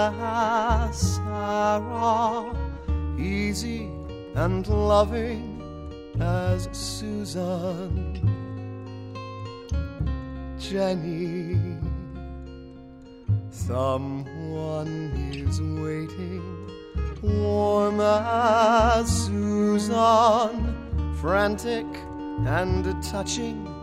as Sarah, easy and loving as Susan. Jenny, someone is waiting, warm as Susan, frantic and touching